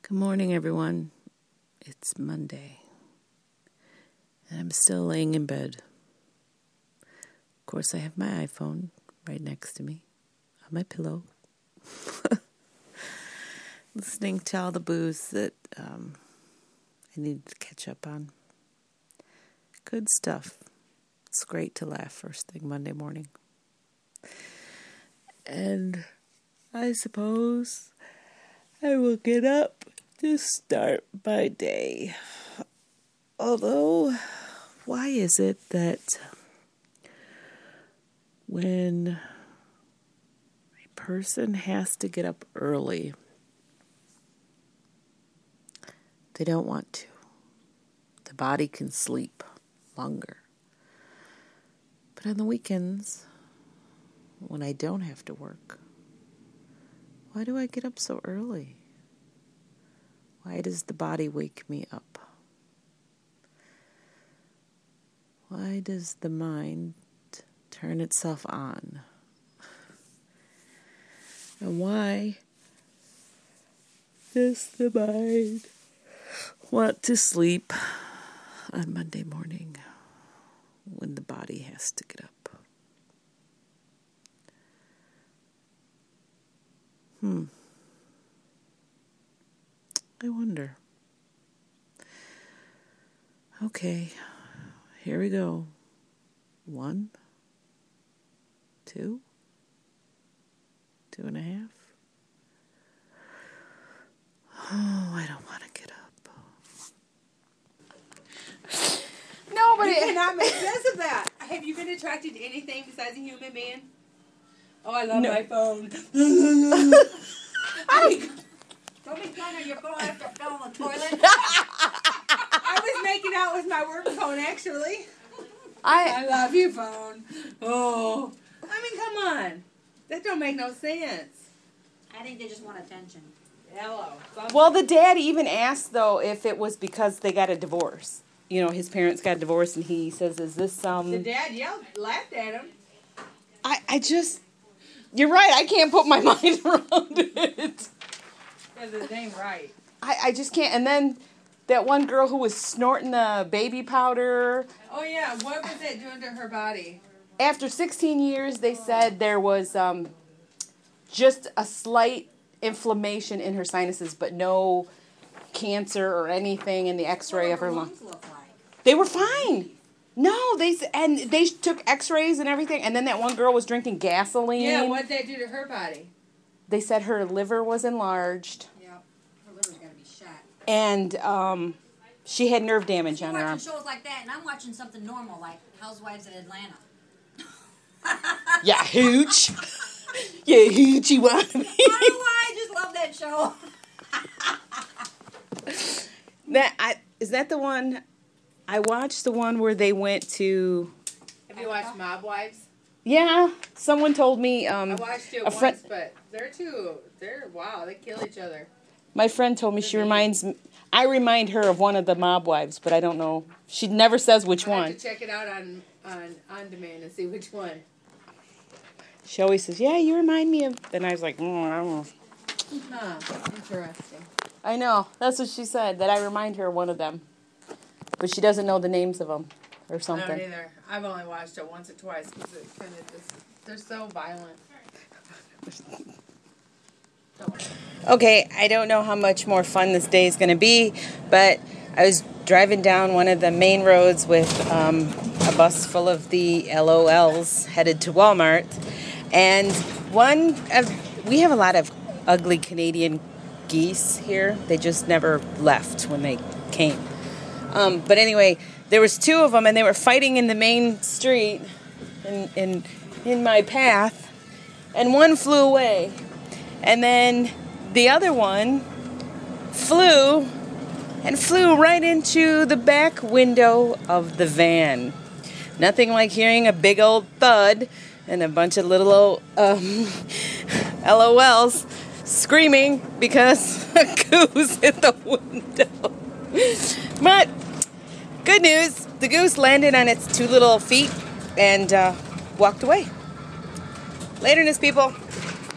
Good morning, everyone. It's Monday, and I'm still laying in bed. Of course, I have my iPhone right next to me on my pillow, listening to all the booze that I needed to catch up on. Good stuff. It's great to laugh first thing Monday morning. And I suppose I will get up to start my day. Although, why is it that when a person has to get up early, they don't want to? The body can sleep longer. But on the weekends, when I don't have to work, why do I get up so early? Why does the body wake me up? Why does the mind turn itself on? And why does the mind want to sleep on Monday morning when the body has to get up? I wonder. Okay, here we go. 1, 2, 2.5. Oh, I don't want to get up. Nobody cannot make sense of that. Have you been attracted to anything besides a human being? Oh, I love my phone. Don't be playing on your phone after it fell on the toilet. I was making out with my work phone, actually. I love you, phone. Oh. I mean, come on. That don't make no sense. I think they just want attention. Hello. Well, the dad even asked, though, if it was because they got a divorce. You know, his parents got divorced, and he says, is this The dad laughed at him. I just... You're right, I can't put my mind around it. Because it ain't right. I just can't. And then that one girl who was snorting the baby powder. Oh, yeah. What was that doing to her body? After 16 years, they said there was just a slight inflammation in her sinuses, but no cancer or anything in the x-ray of her lungs. Look like? They were fine. No, they took x-rays and everything, and then that one girl was drinking gasoline. Yeah, what did that do to her body? They said her liver was enlarged. Yeah, her liver's got to be shot. And she had nerve damage on her You're arm. watching shows like that, and I'm watching something normal like Housewives of Atlanta. Yeah, hooch. Yeah, hooch, you want me. I don't know why, I just love that show. Is that the one? I watched the one where they went to... Have you watched Mob Wives? Yeah, someone told me... I watched it once, but wow, they kill each other. My friend told me I remind her of one of the Mob Wives, but I don't know. She never says which one. I have to check it out on demand and see which one. She always says, yeah, you remind me of... And I was like, I don't know. Huh, interesting. I know. That's what she said, that I remind her of one of them. But she doesn't know the names of them or something. I don't either. I've only watched it once or twice because it kind of just... They're so violent. Okay, I don't know how much more fun this day is going to be, but I was driving down one of the main roads with a bus full of the LOLs headed to Walmart, and we have a lot of ugly Canadian geese here. They just never left when they came. But anyway, there was 2 of them, and they were fighting in the main street in my path, and one flew away. And then the other one flew right into the back window of the van. Nothing like hearing a big old thud and a bunch of little old LOLs screaming because a goose hit the window. But good news, the goose landed on its 2 little feet and walked away. Laterness, people.